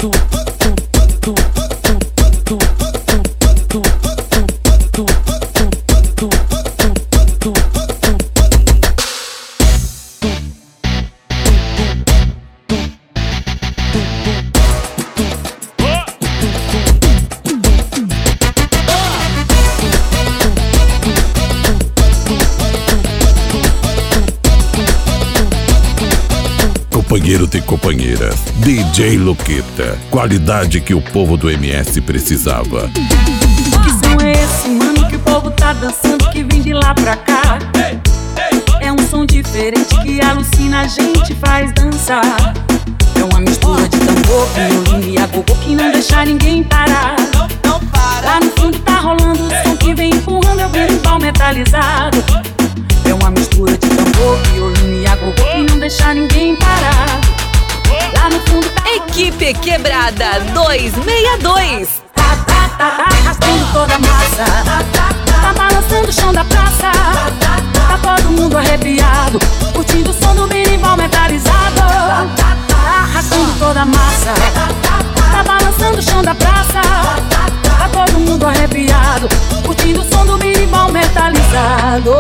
Companheiros e companheiras, DJ Luqueta, qualidade que o povo do MS precisava. Que som é esse, mano, que o povo tá dançando, que vem de lá pra cá? É um som diferente que alucina, a gente faz dançar. É uma mistura de tambor, violino e agogô que não deixa ninguém parar. Lá no fundo tá rolando o som que vem empurrando, é o berimbau metalizado. É uma mistura de tambor, violino e agogô que não deixa ninguém parar. Lá no fundo tá Equipe Quebrada 262. tá arrastando toda a massa. Tá balançando o chão da praça. Tá todo mundo arrepiado, curtindo o som do berimbau metalizado. Tá arrastando toda a massa. Tá balançando o chão da praça. Tá todo mundo arrepiado, curtindo o som do berimbau metalizado.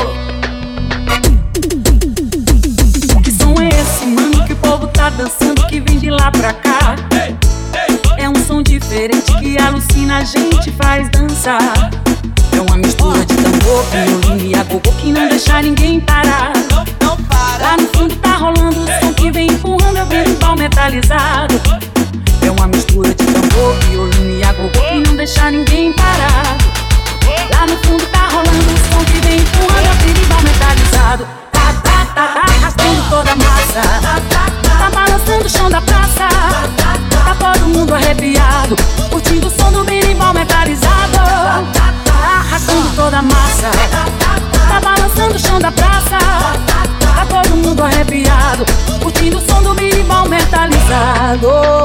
Que som é esse, mano, que o povo tá dançando, que vem de lá pra cá? É um som diferente que alucina, a gente faz dançar. É uma mistura de tambor, violino e agogô que não deixa ninguém parar. Lá no fundo tá rolando o som que vem empurrando, é o berimbau metalizado. É uma mistura de tambor, violino e agogô que não deixa ninguém parar. Lá no fundo tá rolando o som que vem empurrando, é o berimbau metalizado. Tá arrastando toda a massa. Tá balançando o chão da praça. Tá todo mundo arrepiado, curtindo o som do berimbau metalizado. Tá arrastando toda a massa. Tá balançando o chão da praça. Tá todo mundo arrepiado, curtindo o som do berimbau metalizado.